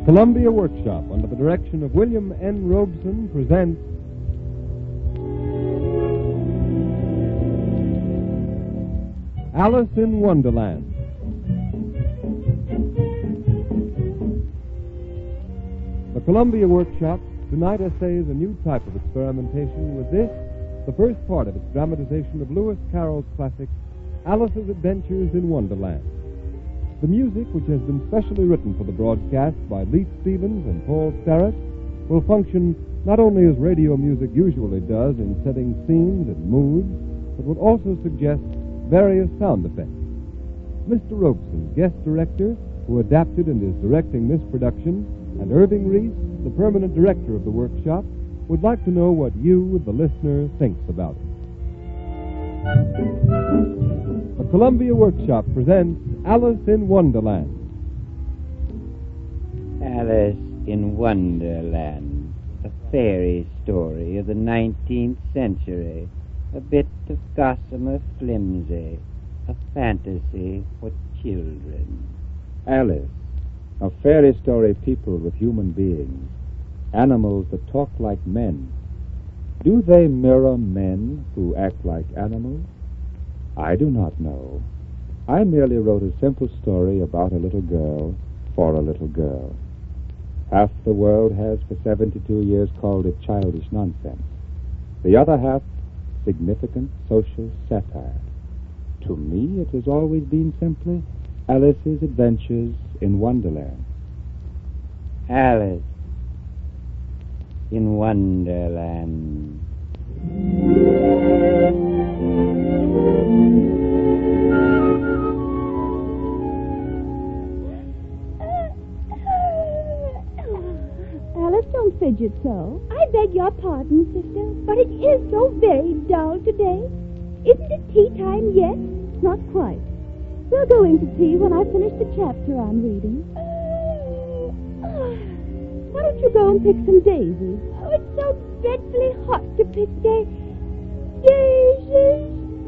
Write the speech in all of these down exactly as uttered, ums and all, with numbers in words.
Columbia Workshop, under the direction of William N. Robeson, presents Alice in Wonderland. The Columbia Workshop tonight essays a new type of experimentation with this, the first part of its dramatization of Lewis Carroll's classic, Alice's Adventures in Wonderland. The music, which has been specially written for the broadcast by Leith Stevens and Paul Starrett, will function not only as radio music usually does in setting scenes and moods, but will also suggest various sound effects. Mister Robeson, guest director, who adapted and is directing this production, and Irving Reese, the permanent director of the workshop, would like to know what you, the listener, thinks about it. The Columbia Workshop presents Alice in Wonderland. Alice in Wonderland, a fairy story of the nineteenth century, a bit of gossamer flimsy, a fantasy for children. Alice, a fairy story peopled with human beings, animals that talk like men. Do they mirror men who act like animals? I do not know. I merely wrote a simple story about a little girl for a little girl. Half the world has for seventy-two years called it childish nonsense. The other half, significant social satire. To me, it has always been simply Alice's Adventures in Wonderland. Alice in Wonderland. Alice, don't fidget so. I beg your pardon, sister, but it is so very dull today. Isn't it tea time yet? Not quite. We're going to tea when I finish the chapter I'm reading. Why don't you go and pick some daisies? Oh, it's so dreadfully hot to pick da- daisies.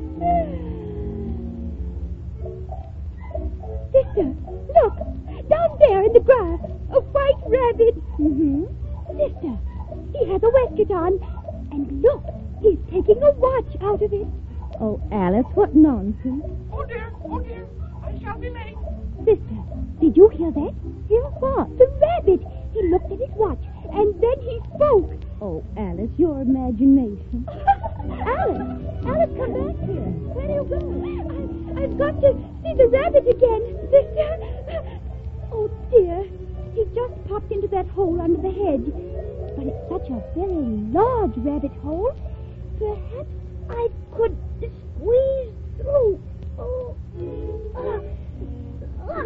Sister, look! Down there in the grass, a white rabbit. Mm-hmm. Sister, he has a waistcoat on, and look, he's taking a watch out of it. Oh, Alice, what nonsense. Oh, dear, oh, dear, I shall be late. Sister, did you hear that? Hear what? The rabbit. He looked at his watch, and then he spoke. Oh, Alice, your imagination. Alice, Alice, come back here. Where do you go? I, I've got to see the rabbit again, sister. Oh, dear. He just popped into that hole under the hedge. But it's such a very large rabbit hole. Perhaps I could squeeze through. Oh. Uh, uh.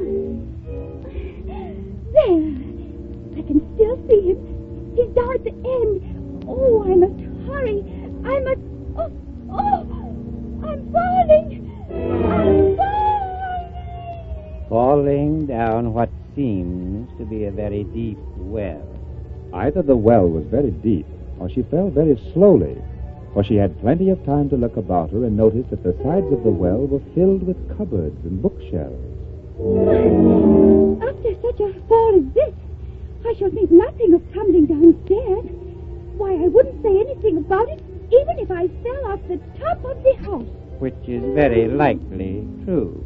There. I can still see him. He's down at the end. Oh, I must hurry. I must... Oh, oh, I'm falling. I'm falling. Falling down what seems to be a very deep well. Either the well was very deep, or she fell very slowly, for she had plenty of time to look about her and notice that the sides of the well were filled with cupboards and bookshelves. After such a fall as this, I shall think nothing of tumbling downstairs. Why, I wouldn't say anything about it, even if I fell off the top of the house. Which is very likely true.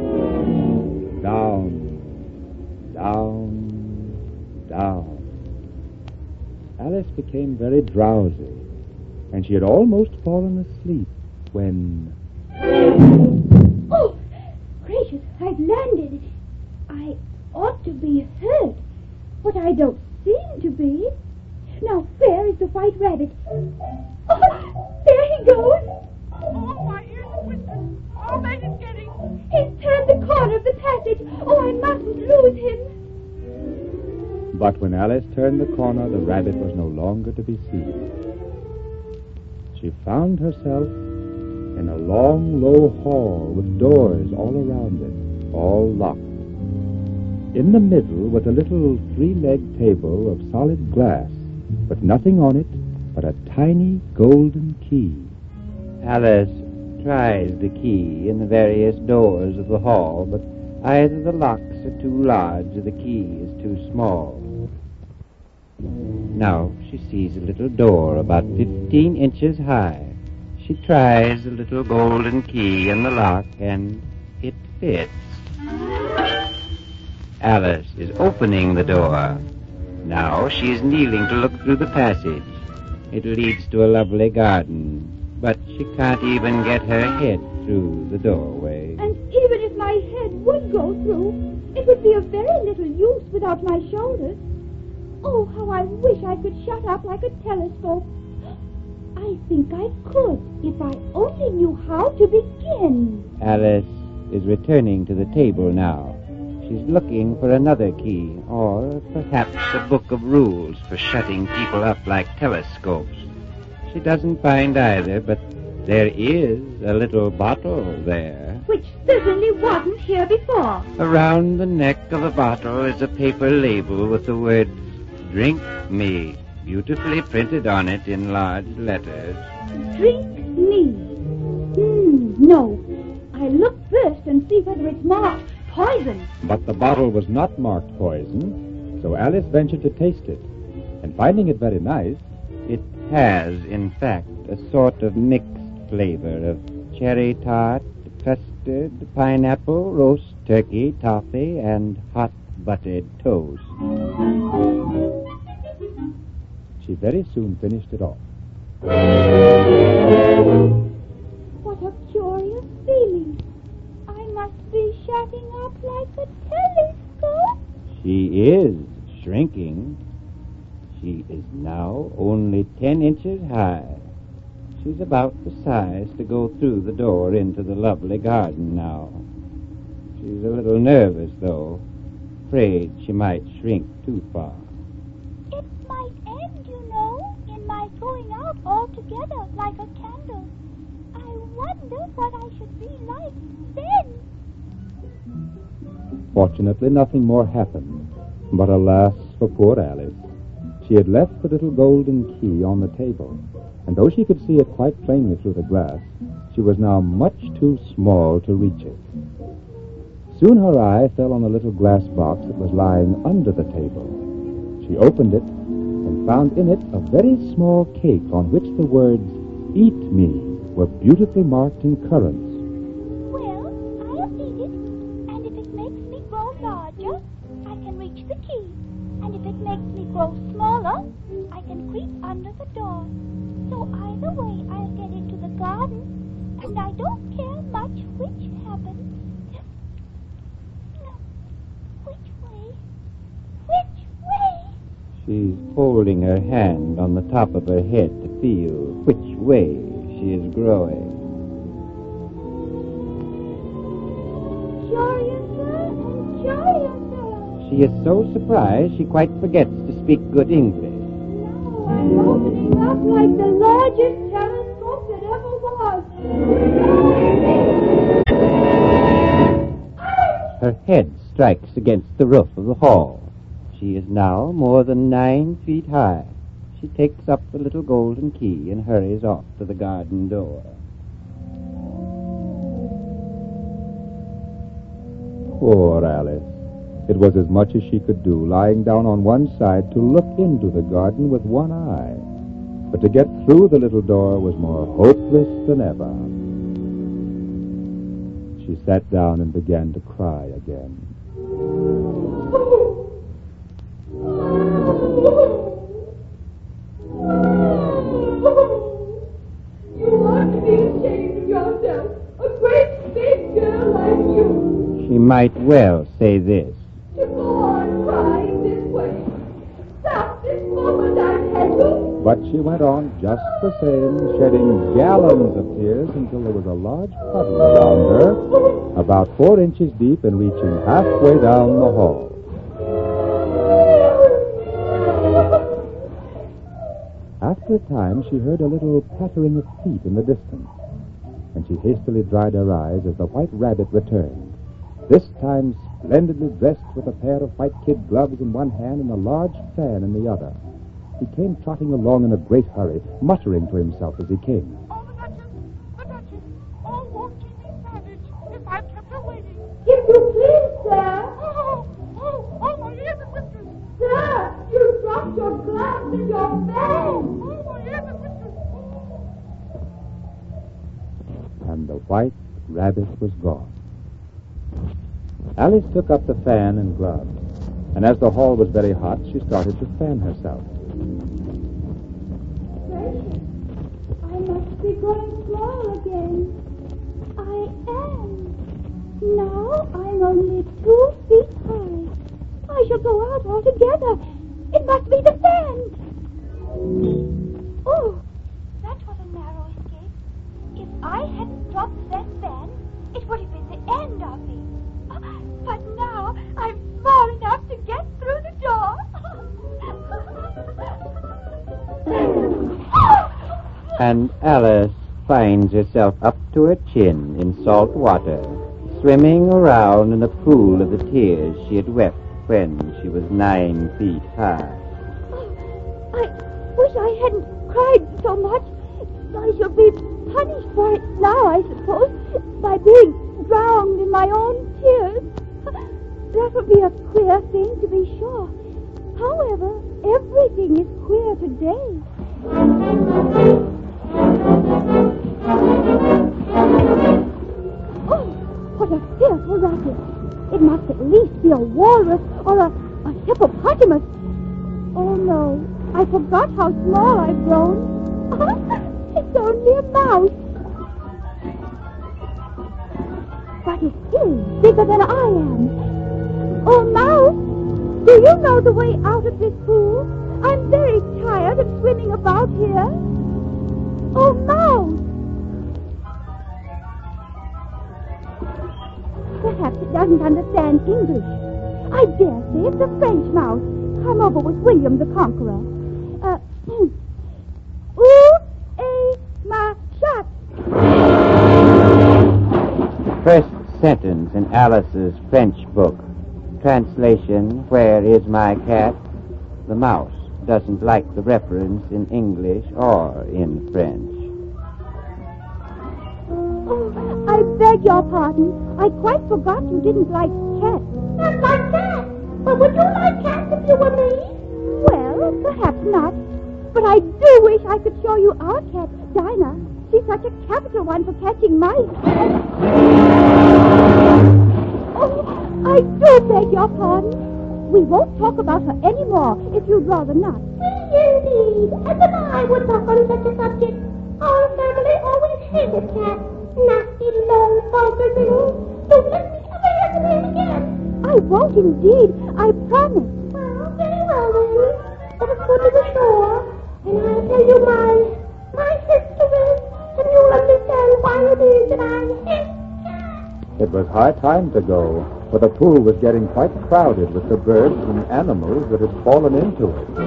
Down, down, down. Alice became very drowsy, and she had almost fallen asleep when... Oh, gracious, I've landed. I ought to be hurt, but I don't seem to be. Now, where is the white rabbit? Oh, there he goes. Oh, my ears are twisted. All that is getting. He's turned the corner of the passage. Oh, I mustn't lose him. But when Alice turned the corner, the rabbit was no longer to be seen. She found herself in a long, low hall with doors all around it, all locked. In the middle was a little three-legged table of solid glass, with nothing on it but a tiny golden key. Alice tried the key in the various doors of the hall, but either the locks are too large or the key is too small. Now she sees a little door about fifteen inches high. She tries the little golden key in the lock, and it fits. Alice is opening the door. Now she is kneeling to look through the passage. It leads to a lovely garden, but she can't even get her head through the doorway. And even if my head would go through, it would be of very little use without my shoulders. Oh, how I wish I could shut up like a telescope. I think I could if I only knew how to begin. Alice is returning to the table now. She's looking for another key, or perhaps a book of rules for shutting people up like telescopes. She doesn't find either, but there is a little bottle there. Which certainly wasn't here before. Around the neck of the bottle is a paper label with the words, "Drink me," beautifully printed on it in large letters. Drink me. Hmm, no. I look first and see whether it's marked poison. But the bottle was not marked poison, so Alice ventured to taste it. And finding it very nice, It has, in fact, a sort of mixed flavor of cherry tart, custard, pineapple, roast turkey, toffee, and hot buttered toast. she very soon finished it off. What a curious feeling. I must be shutting up like a telescope. She is shrinking. She is now only ten inches high. She's about the size to go through the door into the lovely garden now. She's a little nervous, though, afraid she might shrink too far. It might end, you know, in my going out altogether like a candle. I wonder what I should be like then. Fortunately, nothing more happened. But alas for poor Alice. She had left the little golden key on the table, and though she could see it quite plainly through the glass, she was now much too small to reach it. Soon her eye fell on a little glass box that was lying under the table. She opened it and found in it a very small cake on which the words, "Eat me," were beautifully marked in currants. Well, I'll eat it, and if it makes me grow larger, I can reach the key. And if it makes me grow smaller, I can creep under the door. So either way, I'll get into the garden, and I don't care much which happens. No. Which way? Which way? She's holding her hand on the top of her head to feel which way she is growing. Curiouser and curiouser. She is so surprised she quite forgets to speak good English. Now I'm opening up like the largest telescope that ever was. Her head strikes against the roof of the hall. She is now more than nine feet high. She takes up the little golden key and hurries off to the garden door. Poor Alice. It was as much as she could do, lying down on one side to look into the garden with one eye. But to get through the little door was more hopeless than ever. She sat down and began to cry again. You ought to be ashamed of yourself. A great big girl like you. She might well say this. To go on crying this way. Stop this moment, I tell you. But she went on just the same, shedding gallons of tears until there was a large puddle around her, about four inches deep and reaching halfway down the hall. After a time, she heard a little pattering of feet in the distance, and she hastily dried her eyes as the white rabbit returned, this time splendidly dressed with a pair of white kid gloves in one hand and a large fan in the other. He came trotting along in a great hurry, muttering to himself as he came. Oh, the Duchess, the Duchess. Oh, won't she be savage if I've kept her waiting? If you please, sir. Oh, oh, oh, my ears and whiskers. Sir, you dropped want your glass and your fan. And the white rabbit was gone. Alice took up the fan and gloves, and as the hall was very hot, she started to fan herself. Gracious, I must be growing small again. I am. Now I'm only two feet high. I shall go out altogether. It must be the fan. Oh, that was a narrow escape. If I hadn't dropped that fan, it would have been the end of me. Uh, but now I'm small enough to get through the door. And Alice finds herself up to her chin in salt water, swimming around in a pool of the tears she had wept when she was nine feet high. I wish I hadn't cried so much. I shall be punished for it now, I suppose, by being drowned in my own tears. That would be a queer thing, to be sure. However, everything is queer today. Oh, what a fearful racket. It must at least be a walrus or a, a hippopotamus. Oh, no, I forgot how small I've grown. It's only a mouse. But it is bigger than I am. Oh, mouse, do you know the way out of this pool? I'm very tired of swimming about here. Oh, mouse. Perhaps it doesn't understand English. I dare say it's a French mouse. Come over with William the Conqueror. Uh, ooh, a, ma, shot. First sentence in Alice's French book. Translation, where is my cat? The mouse doesn't like the reference in English or in French. Oh, I beg your pardon. I quite forgot you didn't like cats. Not like cats. But would you like cats if you were me? Well, perhaps not. But I do wish I could show you our cat, Dinah. She's such a capital one for catching mice. Oh, I do beg your pardon. We won't talk about her anymore, if you'd rather not. Indeed. And then I would talk on such a subject. Our family always hated cats. Nasty, low, vulgar things. Don't let me ever hear the name again. I won't indeed. I promise. Well, very well then. Let us go to the shore, and I'll tell you my, my history, and you'll understand why it is that I hate cats. It was high time to go, for the pool was getting quite crowded with the birds and animals that had fallen into it.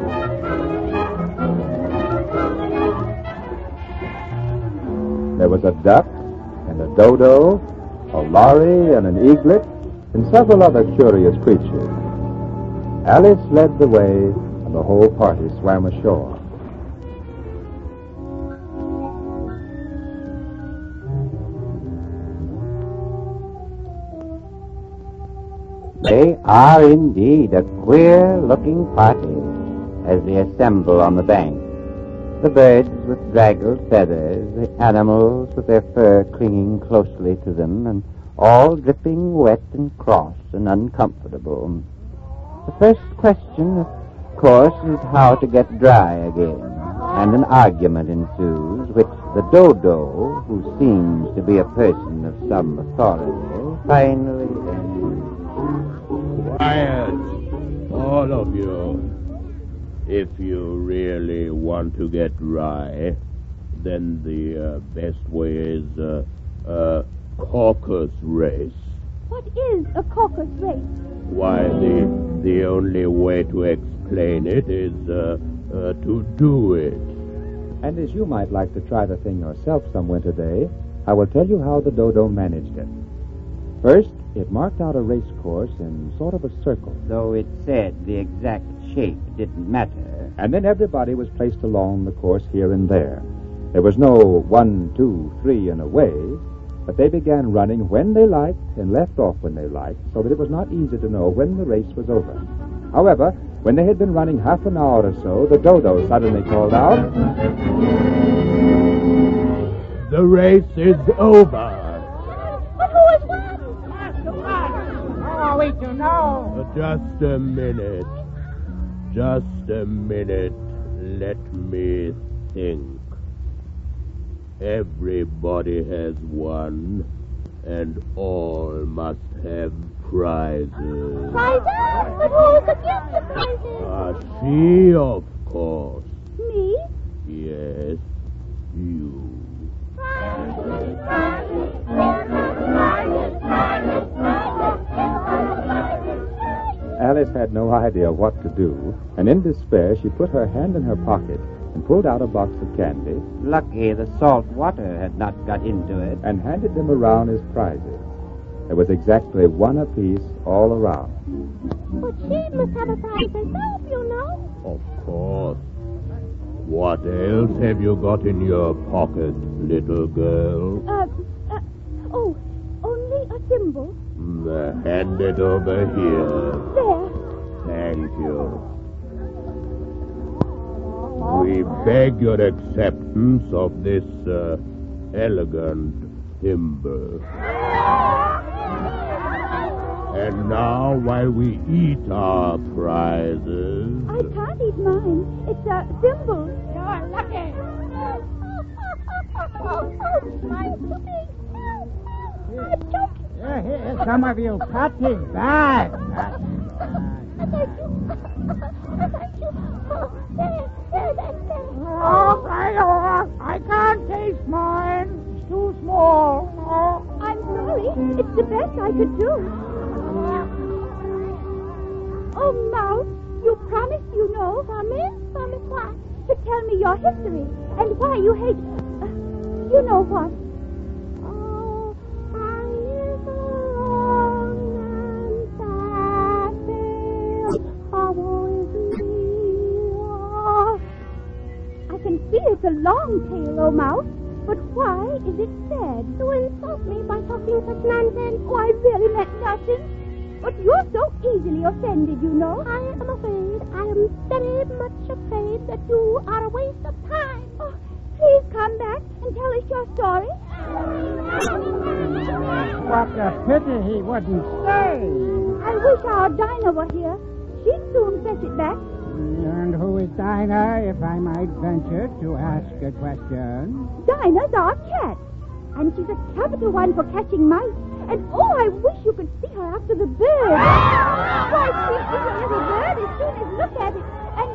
There was a duck, and a dodo, a lory, and an eaglet, and several other curious creatures. Alice led the way, and the whole party swam ashore. They are indeed a queer-looking party as they assemble on the bank. The birds with draggled feathers, the animals with their fur clinging closely to them, and all dripping wet and cross and uncomfortable. The first question, of course, is how to get dry again, and an argument ensues, which the dodo, who seems to be a person of some authority, finally ends. Quiet, all of you. If you really want to get dry, then the uh, best way is a uh, uh, caucus race. What is a caucus race? Why, the the only way to explain it is uh, uh, to do it. And as you might like to try the thing yourself some winter day, I will tell you how the dodo managed it. First, it marked out a race course in sort of a circle. Though it said the exact shape didn't matter. And then everybody was placed along the course here and there. There was no one, two, three, and away, but they began running when they liked and left off when they liked, so that it was not easy to know when the race was over. However, When they had been running half an hour or so, the dodo suddenly called out, "The race is over." But who has won? How are we to know? Just a minute. Just a minute. Let me think. Everybody has won, and all must have prizes. Prizes? But who's the gift of prizes? Ah, she, of course. Me? Yes, you. Prizes, prizes, prizes, prizes, prizes. Alice had no idea what to do, and in despair she put her hand in her pocket and pulled out a box of candy Lucky the salt water had not got into it. and handed them around as prizes. There was exactly one apiece all around. But she must have a prize herself, you know. Of course. What else have you got in your pocket, little girl? Uh, uh, oh, only a thimble. Mm, hand it over here. There. Thank you. We beg your acceptance of this uh, elegant timber. And now, while we eat our prizes... I can't eat mine. It's a thimble. You're lucky. Oh, oh, my puppy. I'm choking. Here, here, some of you cut his back. That's Thank you. Thank you. Oh, there, there, that's there. Oh, I, I can't taste mine. It's too small. Oh. I'm sorry. It's the best I could do. Oh, Mouse, you promised, you know. Promise? Promise what? To tell me your history and why you hate... Uh, you know what? Oh, I live alone and sad tale. How is me? I can see it's a long tale, oh, Mouse. But why is it sad? You insult me by talking such nonsense. Oh, I really meant nothing. But you're so easily offended, you know. I am afraid, I am very much afraid that you are a waste of time. Oh, please come back and tell us your story. What a pity he wouldn't stay. I wish our Dinah were here. She'd soon fetch it back. And who is Dinah, if I might venture to ask a question? Dinah's our cat. And she's a capital one for catching mice. And, oh, I wish you could see her after the bird. Why, she is a little bird as soon as look at it. And...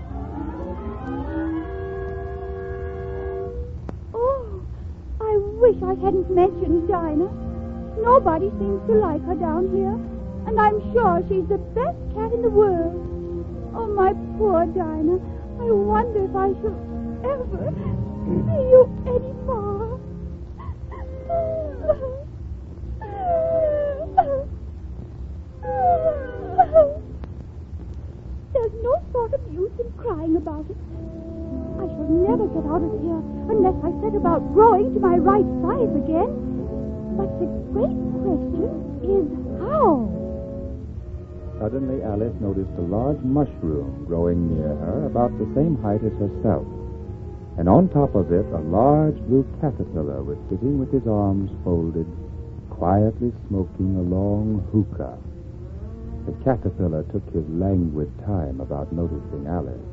Oh, I wish I hadn't mentioned Dinah. Nobody seems to like her down here. And I'm sure she's the best cat in the world. Oh, my poor Dinah. I wonder if I shall ever see you anymore. There's no sort of use in crying about it. I shall never get out of here unless I set about growing to my right size again. But the great question is how? Suddenly, Alice noticed a large mushroom growing near her about the same height as herself. And on top of it, a large blue caterpillar was sitting with his arms folded, quietly smoking a long hookah. The caterpillar took his languid time about noticing Alice.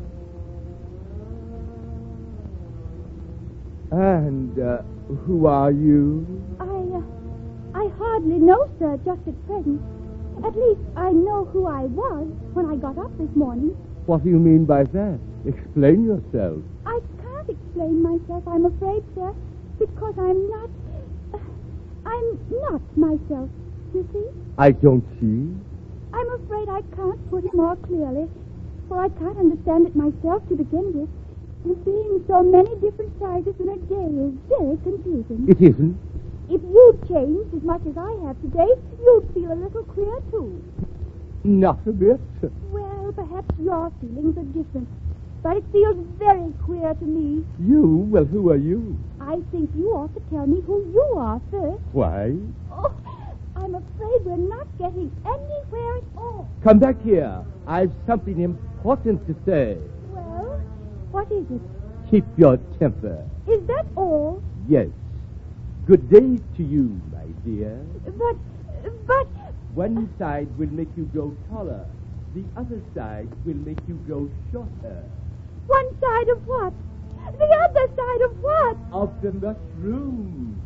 And uh, who are you? I, uh, I hardly know, sir, just at present. At least I know who I was when I got up this morning. What do you mean by that? Explain yourself. I can't explain myself, I'm afraid, sir, because I'm not... Uh, I'm not myself, you see? I don't see. I'm afraid I can't put it more clearly, for I can't understand it myself to begin with. And being so many different sizes in a day is very confusing. It isn't. If you'd changed as much as I have today, you'd feel a little queer, too. Not a bit. Well, perhaps your feelings are different, but it feels very queer to me. You? Well, who are you? I think you ought to tell me who you are first. Why? Oh, I I'm afraid we're not getting anywhere at all. Come back here. I've something important to say. Well, what is it? Keep your temper. Is that all? Yes. Good day to you, my dear. But, but... One side will make you grow taller. The other side will make you grow shorter. One side of what? The other side of what? Of the mushroom.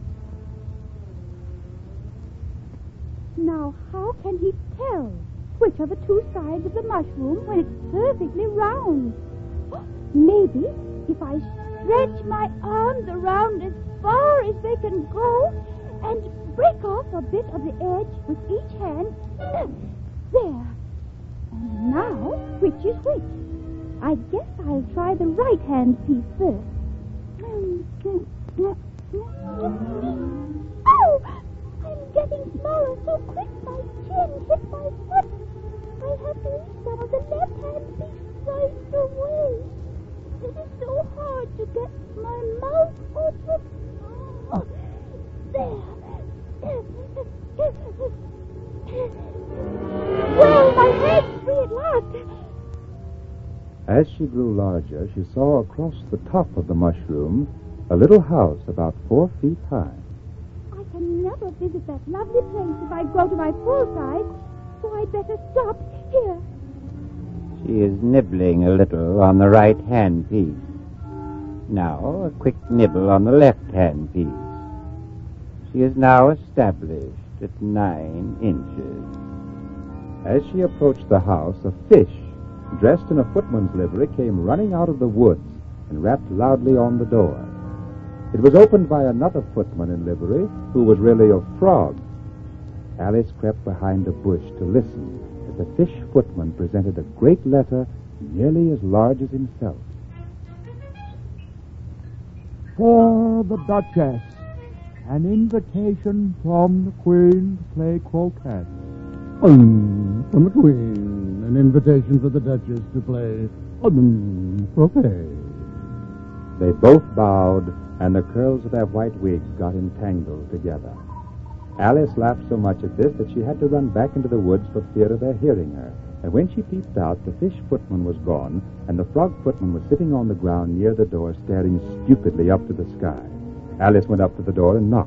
Now, how can he tell which are the two sides of the mushroom when it's perfectly round? Maybe if I stretch my arms around as far as they can go and break off a bit of the edge with each hand. There. And now, which is which? I guess I'll try the right hand piece first. Oh! I'm getting smaller so quick my chin hit my foot. I'll have to leave some of the left hand piece right away. It is so hard to get my mouth open. Oh, there. Well, my head's free at last. As she grew larger, she saw across the top of the mushroom a little house about four feet high. I can never visit that lovely place if I grow to my full size, so I'd better stop here. She is nibbling a little on the right hand piece. Now a quick nibble on the left hand piece. She is now established at nine inches. As she approached the house, a fish, dressed in a footman's livery, came running out of the woods and rapped loudly on the door. It was opened by another footman in livery, who was really a frog. Alice crept behind a bush to listen as the fish footman presented a great letter nearly as large as himself. For the Duchess, an invitation from the Queen to play croquet. Um, from the Queen, an invitation for the Duchess to play um, croquet. They both bowed, and the curls of their white wigs got entangled together. Alice laughed so much at this that she had to run back into the woods for fear of their hearing her. And when she peeped out, the fish footman was gone, and the frog footman was sitting on the ground near the door, staring stupidly up to the sky. Alice went up to the door and knocked.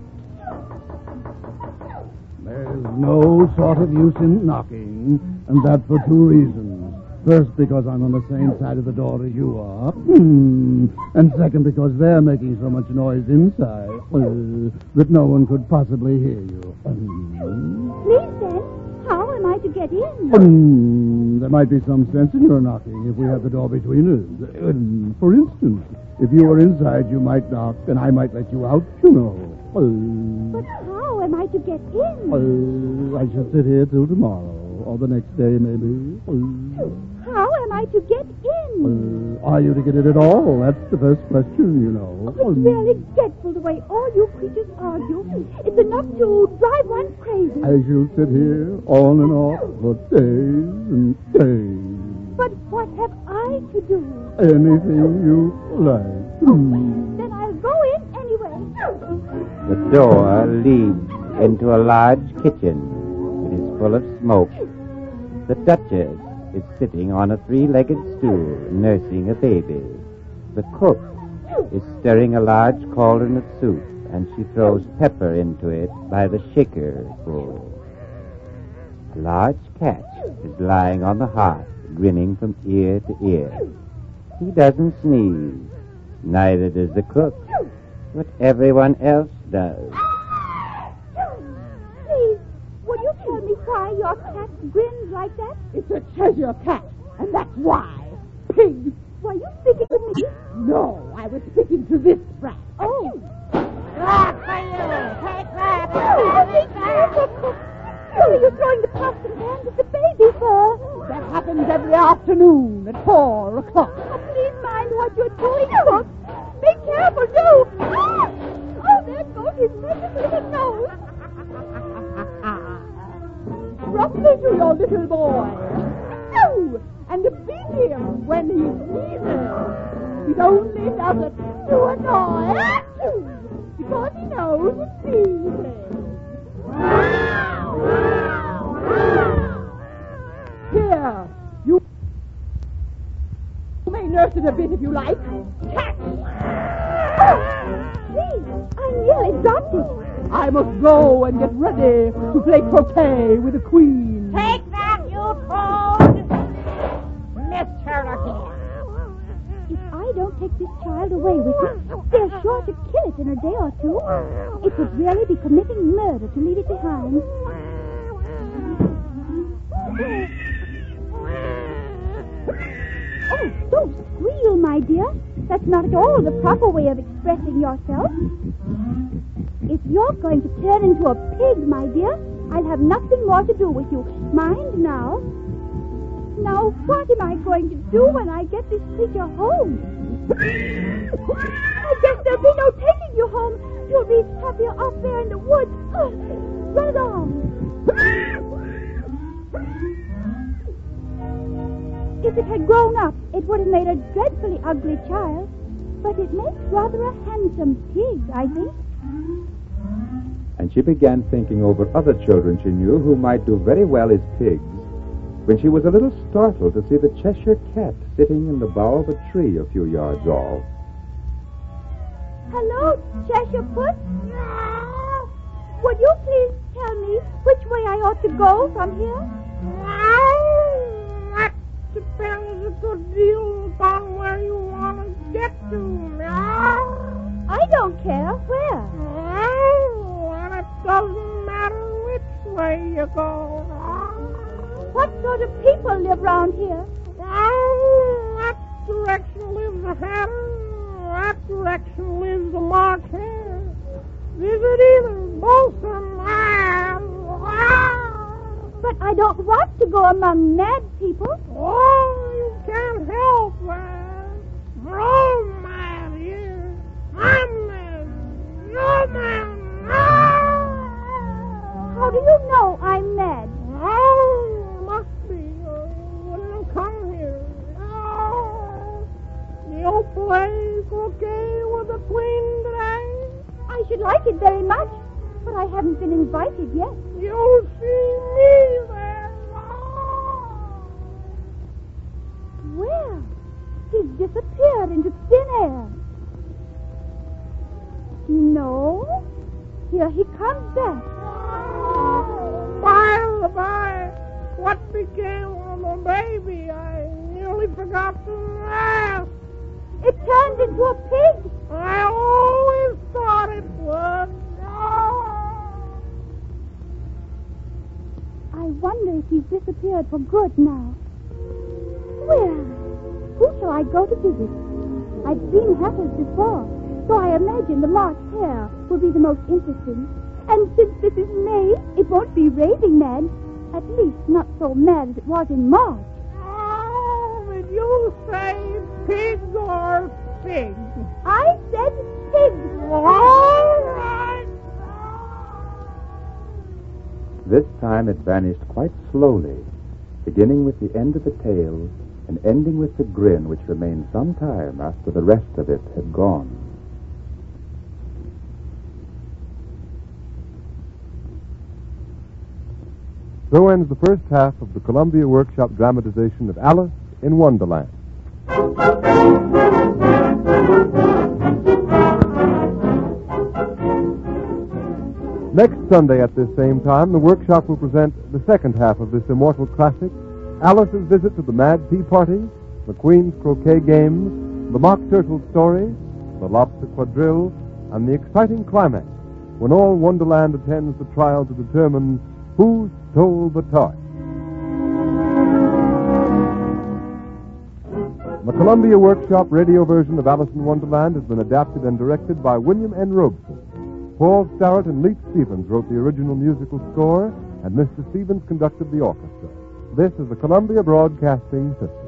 There's no sort of use in knocking, and that for two reasons. First, because I'm on the same side of the door as you are. Hmm. And second, because they're making so much noise inside uh, that no one could possibly hear you. Hmm. Please, then, how am I to get in? Hmm. There might be some sense in your knocking if we had the door between us. Uh, for instance, if you were inside, you might knock, and I might let you out, you know. Uh, but how am I to get in? Uh, I shall sit here till tomorrow, or the next day, maybe. Uh, How am I to get in? Uh, are you to get in at all? That's the first question, you know. Oh, it's really dreadful the way all you creatures argue. It's enough to drive one crazy. I shall sit here on and off for days and days. But what have I to do? Anything you like. Oh, then I'll go in anyway. The door leads into a large kitchen. It is full of smoke. The Duchess is sitting on a three-legged stool, nursing a baby. The cook is stirring a large cauldron of soup, and she throws pepper into it by the shaker bowl. A large cat is lying on the hearth, grinning from ear to ear. He doesn't sneeze. Neither does the cook, but everyone else does. Please, would you tell me why your cat grins like that? It's a Cheshire cat, and that's why. Pig. Were you speaking to me? No, I was speaking to this brat. Oh. That for you. Take that. Oh, be careful, cook. What are you throwing the pots and pans at the baby for? That happens every afternoon at four o'clock. Oh, please mind what you're doing, cook. Be careful, do. Oh, there goes his precious little nose. Roughly to your little boy. No! And beat him when he sneezes. It only does it to annoy. Because he knows it's sneezing. if you like. Catch! Please, I nearly dropped it. I must go and get ready to play croquet with the queen. Take that, you toad! Missed her again. If I don't take this child away with me, they're sure to kill it in a day or two. It would really be committing murder to leave it behind. Oh, don't squeal, my dear. That's not at all the proper way of expressing yourself. If you're going to turn into a pig, my dear, I'll have nothing more to do with you. Mind now. Now, what am I going to do when I get this creature home? I guess there'll be no taking you home. You'll be happier off there in the woods. Oh, run along. If it had grown up, it would have made a dreadfully ugly child. But it makes rather a handsome pig, I think. And she began thinking over other children she knew who might do very well as pigs, when she was a little startled to see the Cheshire Cat sitting in the bough of a tree a few yards off. Hello, Cheshire Puss. Would you please tell me which way I ought to go from here? That depends a good deal upon where you want to get to, meow. I don't care. Where? Well, and it doesn't matter which way you go. What sort of people live round here? Oh, that direction lives the Hatter, that direction lives the March Hare. Visit either, both are mad. But I don't want to go among mad people. Oh, you can't help that. We're all mad here. I'm mad. You're mad. How do you know I'm mad? Oh, must be. Or wouldn't have come here. Oh, you'll play croquet with the queen today? I should like it very much, but I haven't been invited yet. You'll see me there. Oh. Well, he's disappeared into thin air. No, here he comes back. By the by, what became of the baby? I nearly forgot to ask. It turned into a pig. I always thought it would. Oh. I wonder if he's disappeared for good now. Well, who shall I go to visit? I've seen hatters before, so I imagine the March Hare will be the most interesting. And since this is May, it won't be raving mad. At least not so mad as it was in March. Oh, did you say pig or pig? I said pig. All right. This time it vanished quite slowly, beginning with the end of the tail and ending with the grin, which remained some time after the rest of it had gone. So ends the first half of the Columbia Workshop dramatization of Alice in Wonderland. Next Sunday at this same time, the workshop will present the second half of this immortal classic, Alice's visit to the Mad Tea Party, the Queen's Croquet Games, the Mock Turtle Story, the Lobster Quadrille, and the exciting climax when all Wonderland attends the trial to determine who stole the toy. The Columbia Workshop radio version of Alice in Wonderland has been adapted and directed by William N. Robeson. Paul Starrett and Leith Stevens wrote the original musical score, and Mister Stevens conducted the orchestra. This is the Columbia Broadcasting System.